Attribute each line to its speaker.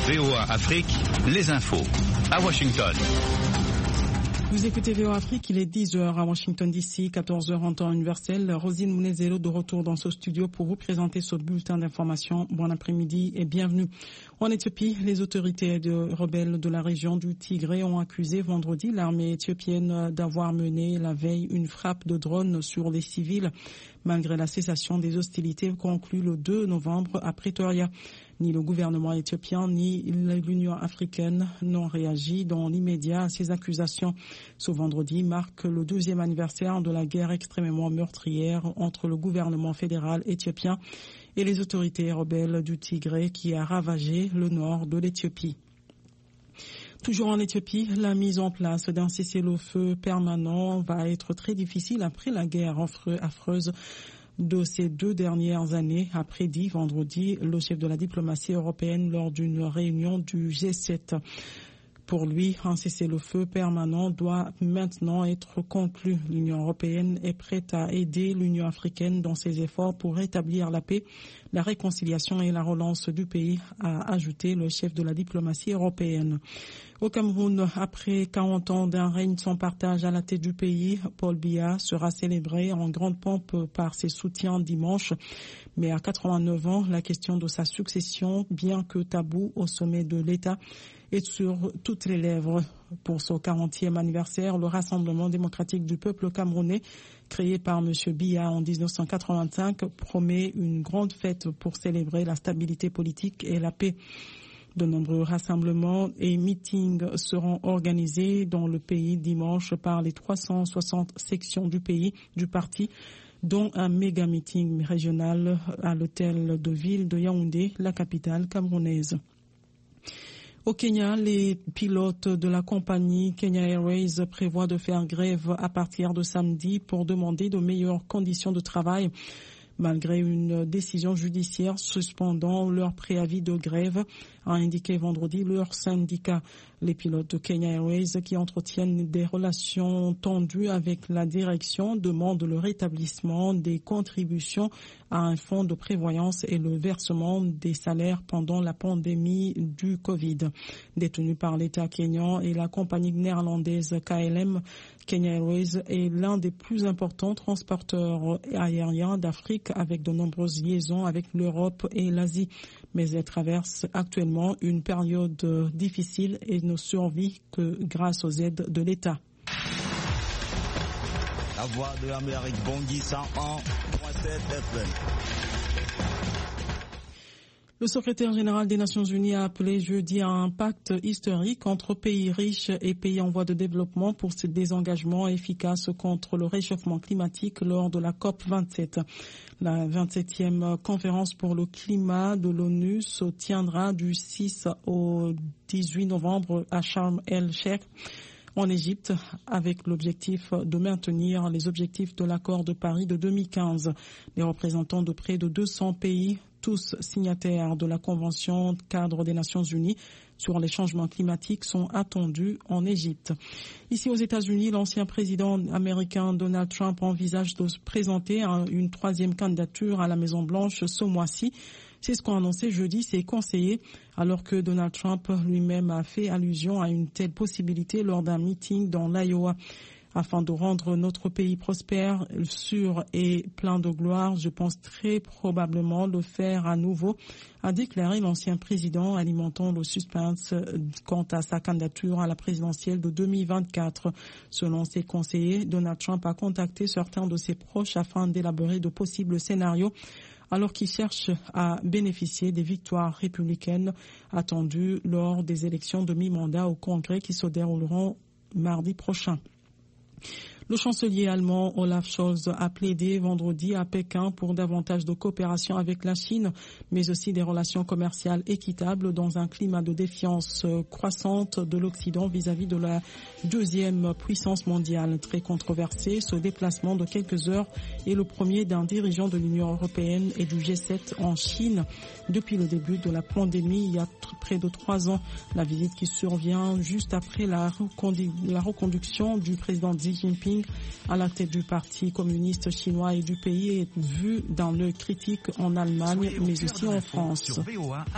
Speaker 1: VOA Afrique, les infos. À Washington.
Speaker 2: Vous écoutez VOA Afrique, il est 10h à Washington DC, 14h en temps universel. Rosine Mounezelo de retour dans ce studio pour vous présenter ce bulletin d'information. Bon après-midi et bienvenue. En Éthiopie, les autorités rebelles de la région du Tigré ont accusé vendredi l'armée éthiopienne d'avoir mené la veille une frappe de drone sur les civils, malgré la cessation des hostilités conclues le 2 novembre à Pretoria. Ni le gouvernement éthiopien ni l'Union africaine n'ont réagi dans l'immédiat à ces accusations. Ce vendredi marque le 12e anniversaire de la guerre extrêmement meurtrière entre le gouvernement fédéral éthiopien et les autorités rebelles du Tigré qui a ravagé le nord de l'Éthiopie. Toujours en Éthiopie, la mise en place d'un cessez-le-feu permanent va être très difficile après la guerre affreuse de ces 2 dernières années, a prédit vendredi le chef de la diplomatie européenne lors d'une réunion du G7. Pour lui, un cessez-le-feu permanent doit maintenant être conclu. L'Union européenne est prête à aider l'Union africaine dans ses efforts pour rétablir la paix, la réconciliation et la relance du pays, a ajouté le chef de la diplomatie européenne. Au Cameroun, après 40 ans d'un règne sans partage à la tête du pays, Paul Biya sera célébré en grande pompe par ses soutiens dimanche. Mais à 89 ans, la question de sa succession, bien que tabou au sommet de l'État, est sur toutes les lèvres. Pour son 40e anniversaire, le Rassemblement démocratique du peuple camerounais, créé par M. Biya en 1985, promet une grande fête pour célébrer la stabilité politique et la paix. De nombreux rassemblements et meetings seront organisés dans le pays dimanche par les 360 sections du parti, dont un méga meeting régional à l'hôtel de ville de Yaoundé, la capitale camerounaise. Au Kenya, les pilotes de la compagnie Kenya Airways prévoient de faire grève à partir de samedi pour demander de meilleures conditions de travail, malgré une décision judiciaire suspendant leur préavis de grève, a indiqué vendredi leur syndicat. Les pilotes de Kenya Airways qui entretiennent des relations tendues avec la direction demandent le rétablissement des contributions à un fonds de prévoyance et le versement des salaires pendant la pandémie du Covid. Détenue par l'État kényan et la compagnie néerlandaise KLM, Kenya Airways est l'un des plus importants transporteurs aériens d'Afrique avec de nombreuses liaisons avec l'Europe et l'Asie. Mais elle traverse actuellement une période difficile et ne survit que grâce aux aides de l'État.
Speaker 3: La voix de l'Amérique bondit 101.7 FM.
Speaker 2: Le secrétaire général des Nations Unies a appelé jeudi à un pacte historique entre pays riches et pays en voie de développement pour ce désengagement efficace contre le réchauffement climatique lors de la COP27. La 27e conférence pour le climat de l'ONU se tiendra du 6 au 18 novembre à Sharm el-Sheikh, en Égypte, avec l'objectif de maintenir les objectifs de l'accord de Paris de 2015. Les représentants de près de 200 pays, tous signataires de la Convention cadre des Nations Unies sur les changements climatiques, sont attendus en Égypte. Ici aux États-Unis, l'ancien président américain Donald Trump envisage de se présenter à une 3e candidature à la Maison-Blanche ce mois-ci. C'est ce qu'ont annoncé jeudi ses conseillers, alors que Donald Trump lui-même a fait allusion à une telle possibilité lors d'un meeting dans l'Iowa. Afin de rendre notre pays prospère, sûr et plein de gloire, je pense très probablement le faire à nouveau, a déclaré l'ancien président, alimentant le suspense quant à sa candidature à la présidentielle de 2024. Selon ses conseillers, Donald Trump a contacté certains de ses proches afin d'élaborer de possibles scénarios, alors qu'il cherche à bénéficier des victoires républicaines attendues lors des élections de mi-mandat au Congrès qui se dérouleront mardi prochain. Le chancelier allemand Olaf Scholz a plaidé vendredi à Pékin pour davantage de coopération avec la Chine, mais aussi des relations commerciales équitables dans un climat de défiance croissante de l'Occident vis-à-vis de la 2e puissance mondiale. Très controversé, ce déplacement de quelques heures est le premier d'un dirigeant de l'Union européenne et du G7 en Chine depuis le début de la pandémie il y a près de 3 ans. La visite qui survient juste après la reconduction du président Xi Jinping à la tête du Parti communiste chinois et du pays est vue d'un œil critique en Allemagne, mais aussi en France.